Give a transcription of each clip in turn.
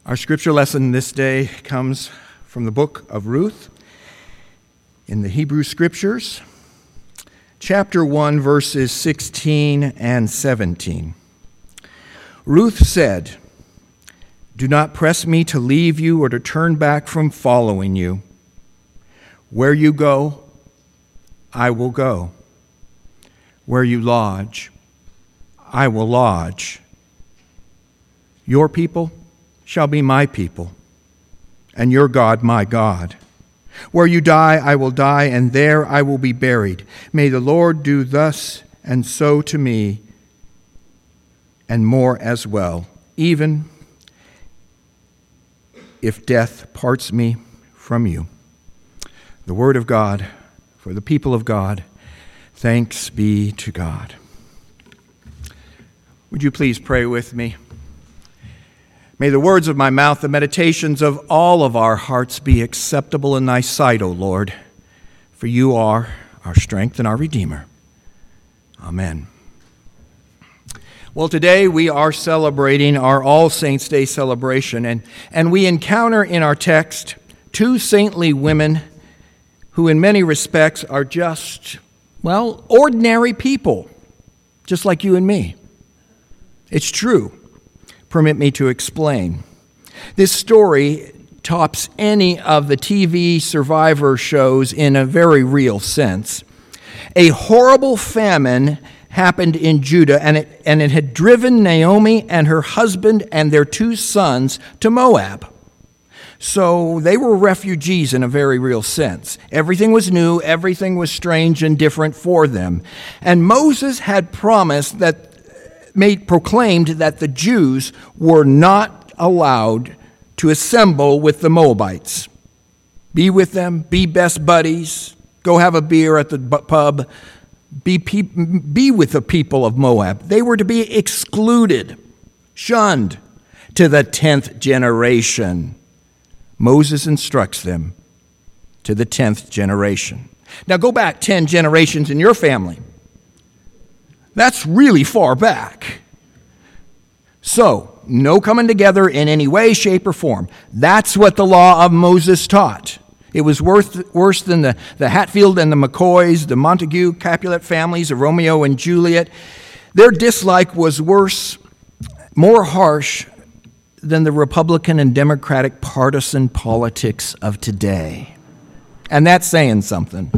Our scripture lesson this day comes from the book of Ruth in the Hebrew Scriptures, chapter 1, verses 16 and 17. Ruth said, "Do not press me to leave you or to turn back from following you. Where you go, I will go. Where you lodge, I will lodge. Your people shall be my people, and your God my God. Where you die, I will die, and there I will be buried. May the Lord do thus and so to me, and more as well, even if death parts me from you." The word of God for the people of God. Thanks be to God. Would you please pray with me? May the words of my mouth, the meditations of all of our hearts be acceptable in thy sight, O Lord, for you are our strength and our Redeemer. Amen. Well, today we are celebrating our All Saints' Day celebration, and we encounter in our text two saintly women who in many respects are just, ordinary people, just like you and me. It's true. Permit me to explain. This story tops any of the TV survivor shows in a very real sense. A horrible famine happened in Judah, and it had driven Naomi and her husband and their two sons to Moab. So they were refugees in a very real sense. Everything was new, everything was strange and different for them. And Moses had proclaimed that the Jews were not allowed to assemble with the Moabites. Be with them, be best buddies, go have a beer at the pub, be with the people of Moab. They were to be excluded, shunned to the 10th generation. Moses instructs them to the 10th generation. Now go back 10 generations in your family. That's really far back. So, no coming together in any way, shape, or form. That's what the law of Moses taught. It was worse than the Hatfield and the McCoys, the Montague, Capulet families of Romeo and Juliet. Their dislike was worse, more harsh than the Republican and Democratic partisan politics of today. And that's saying something.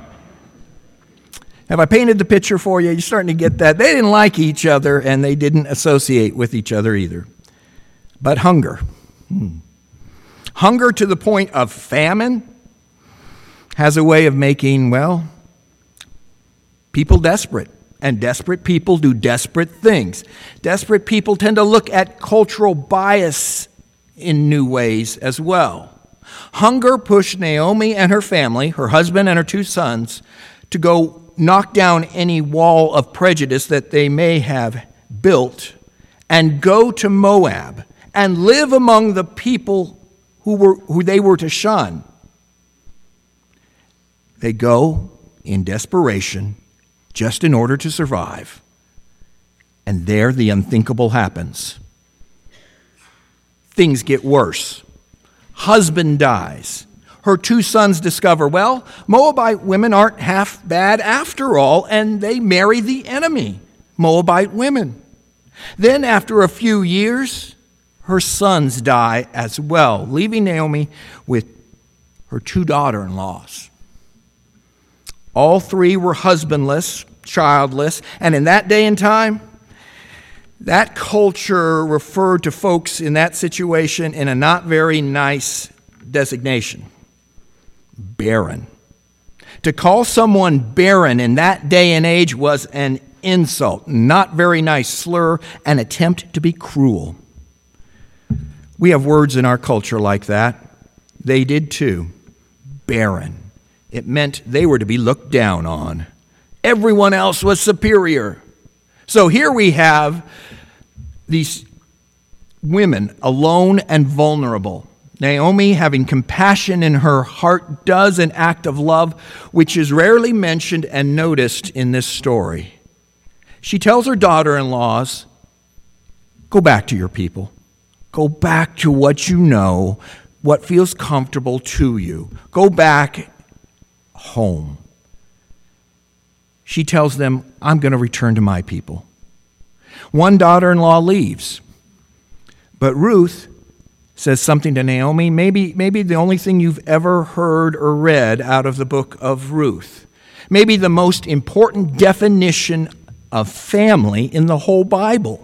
Have I painted the picture for you? You're starting to get that. They didn't like each other, and they didn't associate with each other either. But hunger. Hunger to the point of famine has a way of making, people desperate. And desperate people do desperate things. Desperate people tend to look at cultural bias in new ways as well. Hunger pushed Naomi and her family, her husband and her two sons, to go knock down any wall of prejudice that they may have built and go to Moab and live among the people who they were to shun. They go in desperation just in order to survive. And there the unthinkable happens. Things get worse. Husband dies. Her two sons discover, Moabite women aren't half bad after all, and they marry the enemy, Moabite women. Then after a few years, her sons die as well, leaving Naomi with her two daughter-in-laws. All three were husbandless, childless, and in that day and time, that culture referred to folks in that situation in a not very nice designation. Barren. To call someone barren in that day and age was an insult, not very nice slur, an attempt to be cruel. We have words in our culture like that. They did too. Barren. It meant they were to be looked down on. Everyone else was superior. So here we have these women alone and vulnerable. Naomi, having compassion in her heart, does an act of love which is rarely mentioned and noticed in this story. She tells her daughter-in-laws, "Go back to your people. Go back to what you know, what feels comfortable to you. Go back home. She tells them, I'm going to return to my people. One daughter-in-law leaves. But Ruth says something to Naomi, maybe the only thing you've ever heard or read out of the book of Ruth. Maybe the most important definition of family in the whole Bible.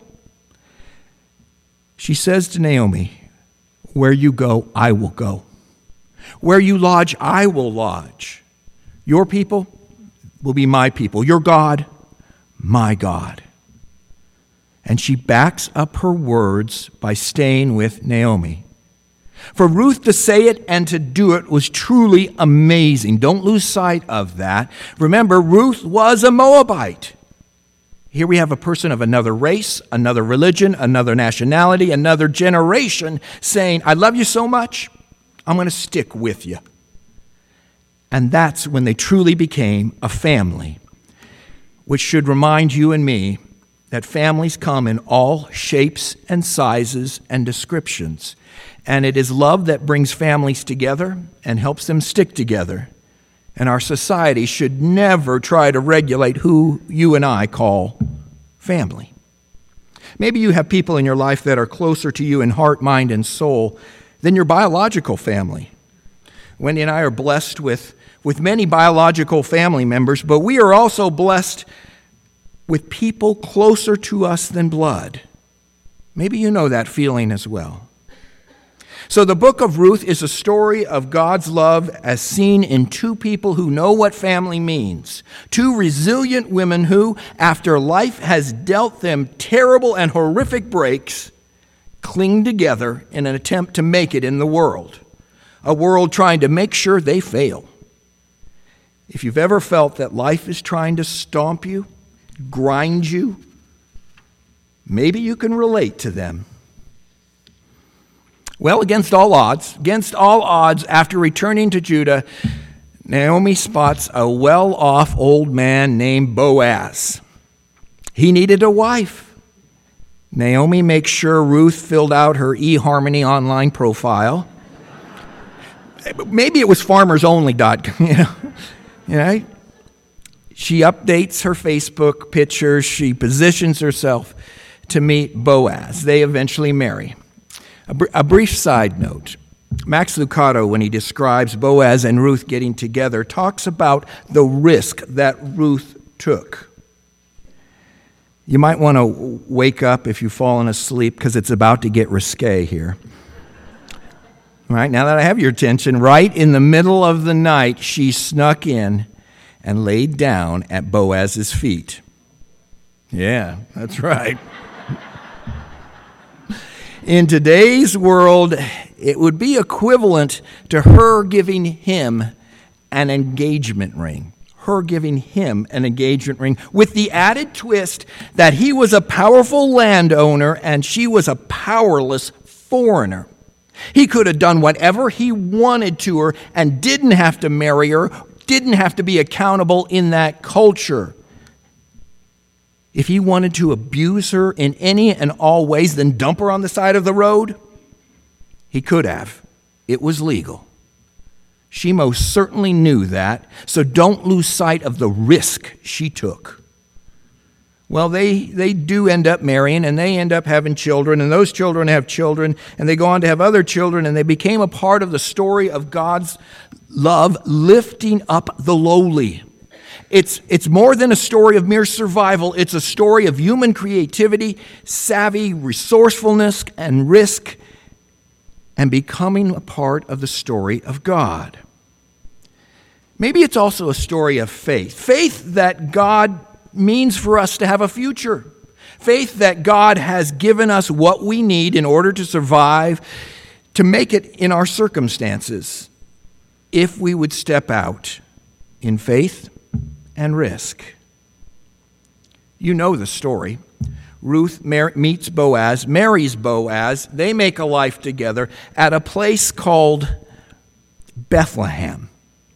She says to Naomi, where you go, I will go. Where you lodge, I will lodge. Your people will be my people. Your God, my God. And she backs up her words by staying with Naomi. For Ruth to say it and to do it was truly amazing. Don't lose sight of that. Remember, Ruth was a Moabite. Here we have a person of another race, another religion, another nationality, another generation saying, I love you so much, I'm going to stick with you. And that's when they truly became a family, which should remind you and me that families come in all shapes and sizes and descriptions. And it is love that brings families together and helps them stick together. And our society should never try to regulate who you and I call family. Maybe you have people in your life that are closer to you in heart, mind, and soul than your biological family. Wendy and I are blessed with many biological family members, but we are also blessed with people closer to us than blood. Maybe you know that feeling as well. So the book of Ruth is a story of God's love as seen in two people who know what family means. Two resilient women who, after life has dealt them terrible and horrific breaks, cling together in an attempt to make it in the world. A world trying to make sure they fail. If you've ever felt that life is trying to stomp you, grind you, maybe you can relate to them. Well, against all odds, after returning to Judah, Naomi spots a well-off old man named Boaz. He needed a wife. Naomi makes sure Ruth filled out her eHarmony online profile. Maybe it was farmersonly.com, you know. She updates her Facebook pictures. She positions herself to meet Boaz. They eventually marry. A brief side note. Max Lucado, when he describes Boaz and Ruth getting together, talks about the risk that Ruth took. You might want to wake up if you've fallen asleep because it's about to get risque here. All right, now that I have your attention, right in the middle of the night, she snuck in and laid down at Boaz's feet. Yeah, that's right. In today's world, it would be equivalent to her giving him an engagement ring. Her giving him an engagement ring with the added twist that he was a powerful landowner and she was a powerless foreigner. He could have done whatever he wanted to her and didn't have to marry her, didn't have to be accountable in that culture. If he wanted to abuse her in any and all ways, then dump her on the side of the road, he could have. It was legal. She most certainly knew that, so don't lose sight of the risk she took. Well, they do end up marrying, and they end up having children, and those children have children, and they go on to have other children, and they became a part of the story of God's love lifting up the lowly. It's more than a story of mere survival. It's a story of human creativity, savvy, resourcefulness, and risk, and becoming a part of the story of God. Maybe it's also a story of faith. Faith that God means for us to have a future. Faith that God has given us what we need in order to survive, to make it in our circumstances, if we would step out in faith and risk. You know the story. Ruth meets Boaz, marries Boaz. They make a life together at a place called Bethlehem.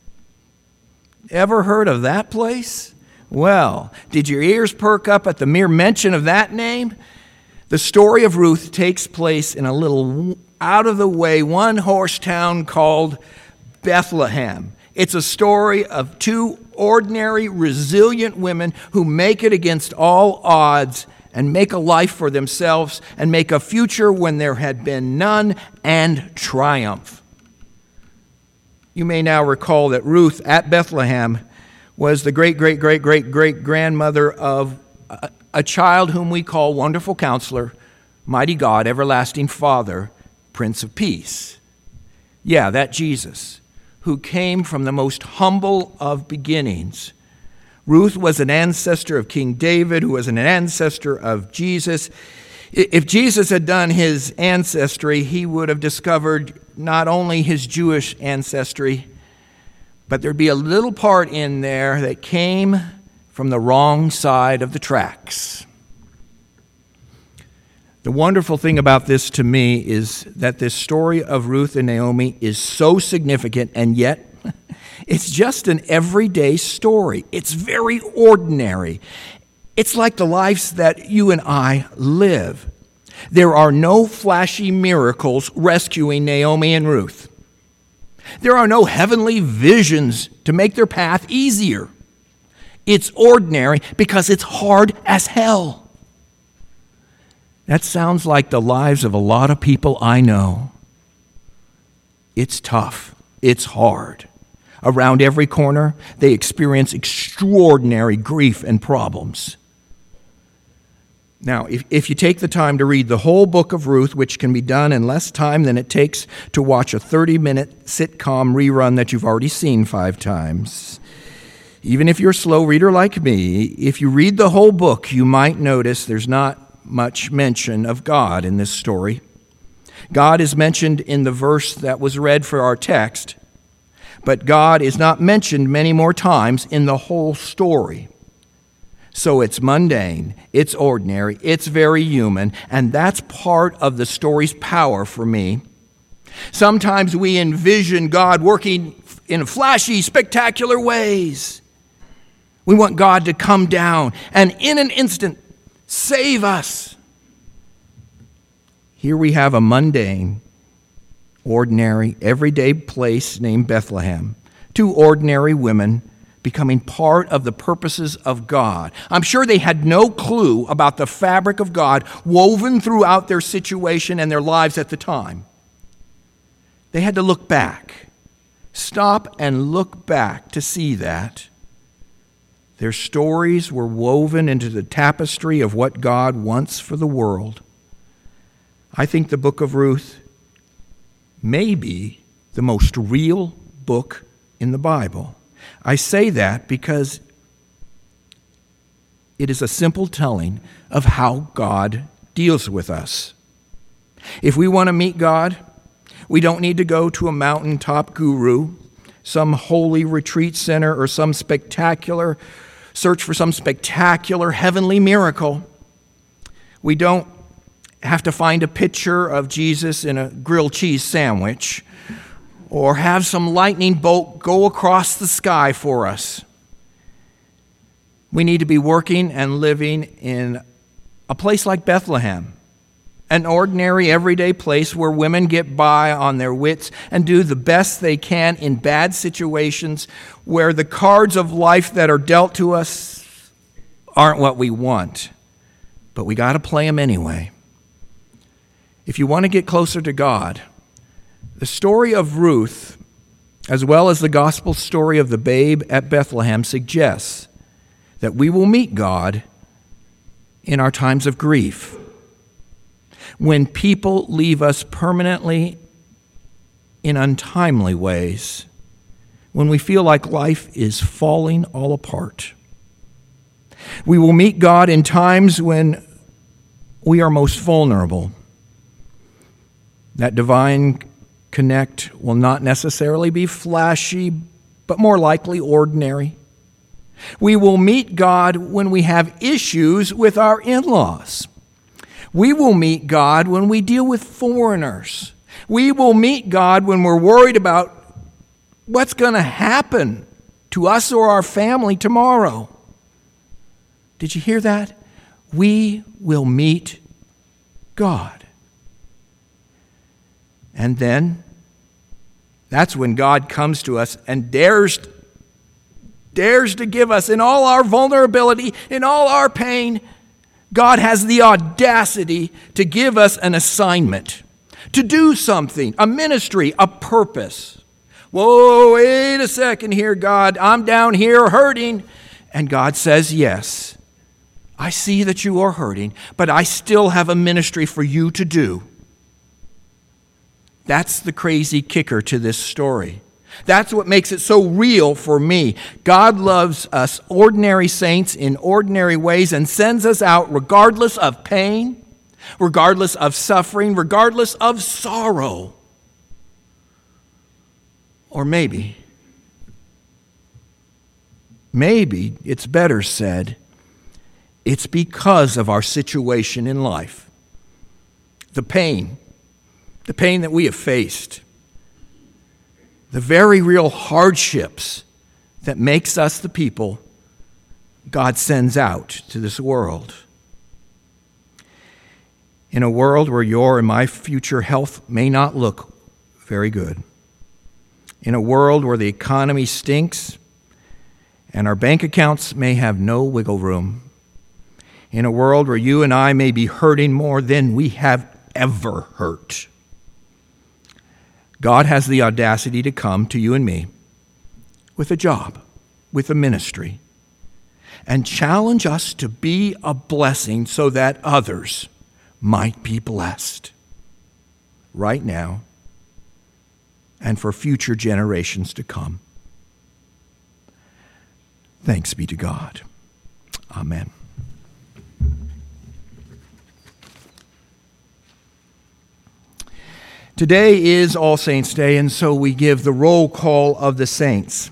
Ever heard of that place? Well, did your ears perk up at the mere mention of that name? The story of Ruth takes place in a little out-of-the-way, one-horse town called Bethlehem. It's a story of two ordinary, resilient women who make it against all odds and make a life for themselves and make a future when there had been none, and triumph. You may now recall that Ruth at Bethlehem was the great-great-great-great-great-grandmother of a child whom we call Wonderful Counselor, Mighty God, Everlasting Father, Prince of Peace. Yeah, that Jesus, who came from the most humble of beginnings. Ruth was an ancestor of King David, who was an ancestor of Jesus. If Jesus had done his ancestry, he would have discovered not only his Jewish ancestry, but there'd be a little part in there that came from the wrong side of the tracks. The wonderful thing about this to me is that this story of Ruth and Naomi is so significant, and yet it's just an everyday story. It's very ordinary. It's like the lives that you and I live. There are no flashy miracles rescuing Naomi and Ruth. There are no heavenly visions to make their path easier. It's ordinary because it's hard as hell. That sounds like the lives of a lot of people I know. It's tough. It's hard. Around every corner, they experience extraordinary grief and problems. Now, if you take the time to read the whole book of Ruth, which can be done in less time than it takes to watch a 30-minute sitcom rerun that you've already seen 5 times, even if you're a slow reader like me, if you read the whole book, you might notice there's not much mention of God in this story. God is mentioned in the verse that was read for our text, but God is not mentioned many more times in the whole story. So it's mundane, it's ordinary, it's very human, and that's part of the story's power for me. Sometimes we envision God working in flashy, spectacular ways. We want God to come down and in an instant save us. Here we have a mundane, ordinary, everyday place named Bethlehem. 2 ordinary women becoming part of the purposes of God. I'm sure they had no clue about the fabric of God woven throughout their situation and their lives at the time. They had to look back, stop and look back to see that. Their stories were woven into the tapestry of what God wants for the world. I think the book of Ruth may be the most real book in the Bible. I say that because it is a simple telling of how God deals with us. If we want to meet God, we don't need to go to a mountaintop guru, some holy retreat center, or search for some spectacular heavenly miracle. We don't have to find a picture of Jesus in a grilled cheese sandwich or have some lightning bolt go across the sky for us. We need to be working and living in a place like Bethlehem, an ordinary, everyday place where women get by on their wits and do the best they can in bad situations where the cards of life that are dealt to us aren't what we want. But we got to play them anyway. If you want to get closer to God, the story of Ruth, as well as the gospel story of the babe at Bethlehem, suggests that we will meet God in our times of grief. When people leave us permanently in untimely ways, when we feel like life is falling all apart. We will meet God in times when we are most vulnerable. That divine connect will not necessarily be flashy, but more likely ordinary. We will meet God when we have issues with our in-laws. We will meet God when we deal with foreigners. We will meet God when we're worried about what's going to happen to us or our family tomorrow. Did you hear that? We will meet God. And then, that's when God comes to us and dares to give us, in all our vulnerability, in all our pain, God has the audacity to give us an assignment, to do something, a ministry, a purpose. Whoa, wait a second here, God. I'm down here hurting. And God says, yes, I see that you are hurting, but I still have a ministry for you to do. That's the crazy kicker to this story. That's what makes it so real for me. God loves us ordinary saints in ordinary ways and sends us out regardless of pain, regardless of suffering, regardless of sorrow. Or maybe it's better said, it's because of our situation in life. The pain that we have faced, the very real hardships that makes us the people God sends out to this world. In a world where your and my future health may not look very good. In a world where the economy stinks and our bank accounts may have no wiggle room. In a world where you and I may be hurting more than we have ever hurt. God has the audacity to come to you and me with a job, with a ministry, and challenge us to be a blessing so that others might be blessed right now and for future generations to come. Thanks be to God. Amen. Today is All Saints' Day, and so we give the roll call of the saints.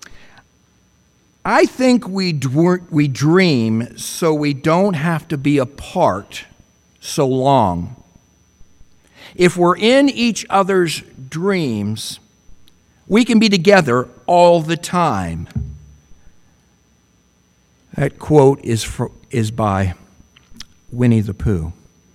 I think we dream so we don't have to be apart so long. If we're in each other's dreams, we can be together all the time. That quote is by Winnie the Pooh.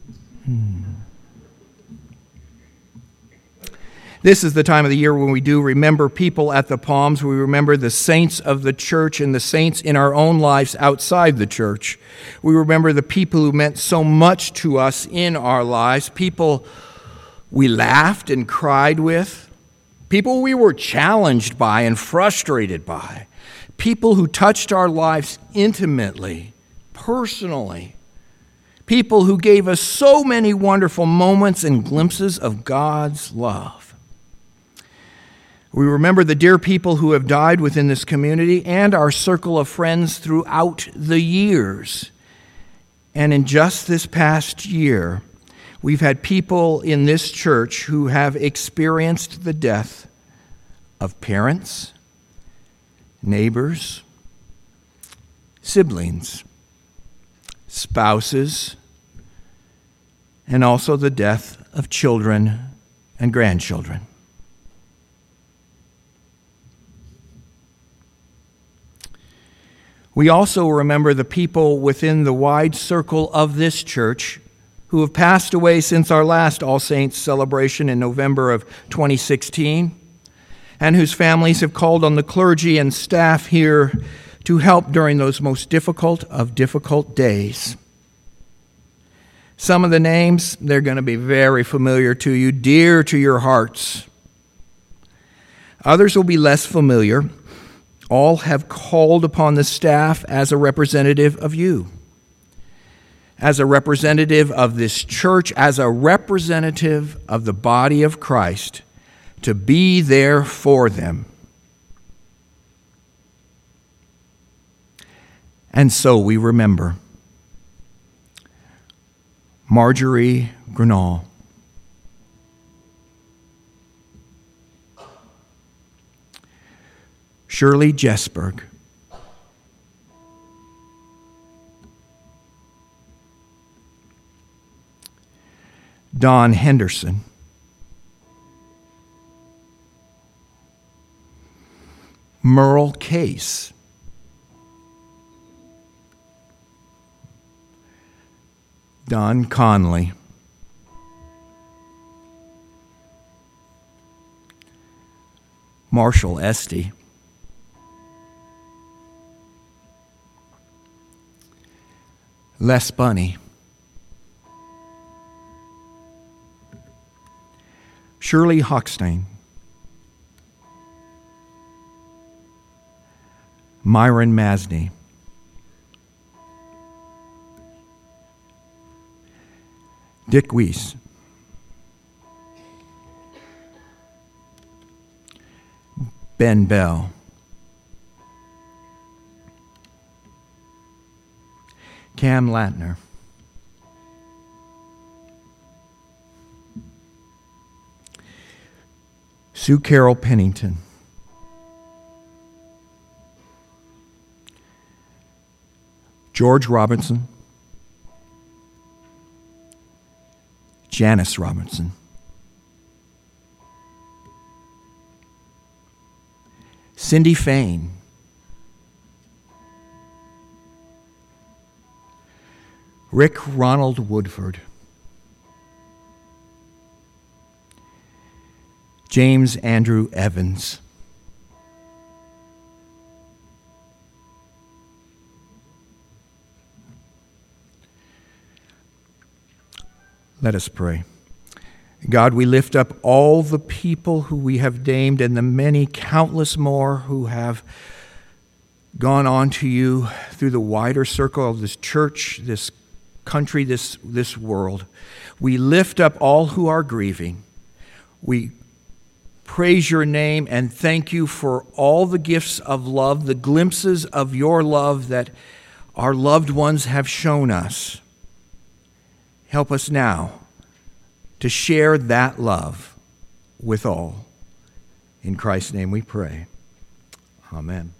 This is the time of the year when we do remember people at the Palms. We remember the saints of the church and the saints in our own lives outside the church. We remember the people who meant so much to us in our lives, people we laughed and cried with, people we were challenged by and frustrated by, people who touched our lives intimately, personally, people who gave us so many wonderful moments and glimpses of God's love. We remember the dear people who have died within this community and our circle of friends throughout the years. And in just this past year, we've had people in this church who have experienced the death of parents, neighbors, siblings, spouses, and also the death of children and grandchildren. We also remember the people within the wide circle of this church who have passed away since our last All Saints celebration in November of 2016, and whose families have called on the clergy and staff here to help during those most difficult of difficult days. Some of the names, they're going to be very familiar to you, dear to your hearts. Others will be less familiar. All have called upon the staff as a representative of you, as a representative of this church, as a representative of the body of Christ, to be there for them. And so we remember Marjorie Grinnell, Shirley Jesberg, Don Henderson, Merle Case, Don Conley, Marshall Esty, Les Bunny, Shirley Hochstein, Myron Masney, Dick Weiss, Ben Bell, Cam Latner, Sue Carol Pennington, George Robinson, Janice Robinson, Cindy Fain, Rick Ronald Woodford, James Andrew Evans, let us pray. God, we lift up all the people who we have named and the many countless more who have gone on to you through the wider circle of this church, this country, this world. We lift up all who are grieving. We praise your name and thank you for all the gifts of love, the glimpses of your love that our loved ones have shown us. Help us now to share that love with all. In Christ's name we pray. Amen.